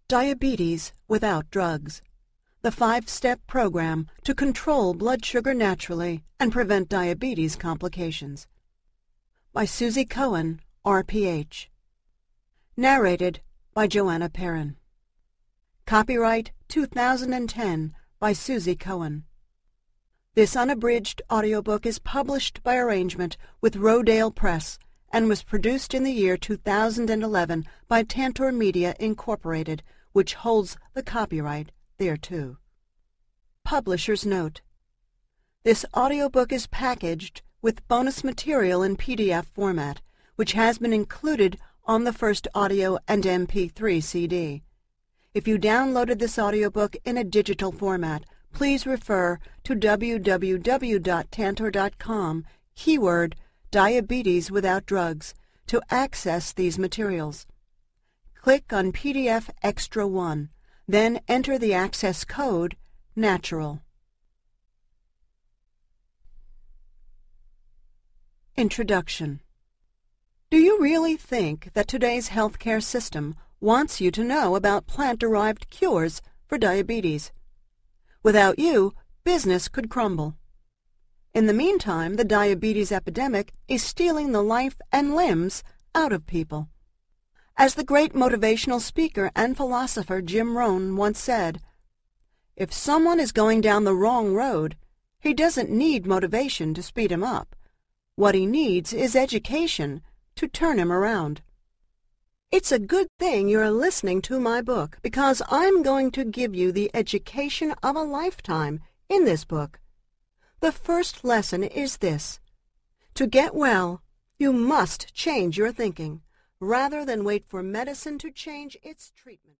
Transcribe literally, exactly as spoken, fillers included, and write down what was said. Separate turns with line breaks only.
Diabetes Without Drugs, the five-step program to control blood sugar naturally and prevent diabetes complications. By Susie Cohen, R P H. Narrated by Joanna Perrin. Copyright two thousand ten by Susie Cohen. This unabridged audiobook is published by arrangement with Rodale Press and was produced in the year two thousand eleven by Tantor Media, Incorporated, which holds the copyright thereto. Publisher's note: this audiobook is packaged with bonus material in P D F format, which has been included on the first audio and M P three C D. If you downloaded this audiobook in a digital format, please refer to w w w dot tantor dot com, keyword Diabetes Without Drugs, to access these materials. Click on P D F Extra one, then enter the access code NATURAL. Introduction. Do you really think that today's healthcare system wants you to know about plant-derived cures for diabetes? Without you, business could crumble. In the meantime, the diabetes epidemic is stealing the life and limbs out of people. As the great motivational speaker and philosopher Jim Rohn once said, if someone is going down the wrong road, he doesn't need motivation to speed him up. What he needs is education to turn him around. It's a good thing you're listening to my book, because I'm going to give you the education of a lifetime in this book. The first lesson is this: to get well, you must change your thinking, rather than wait for medicine to change its treatment.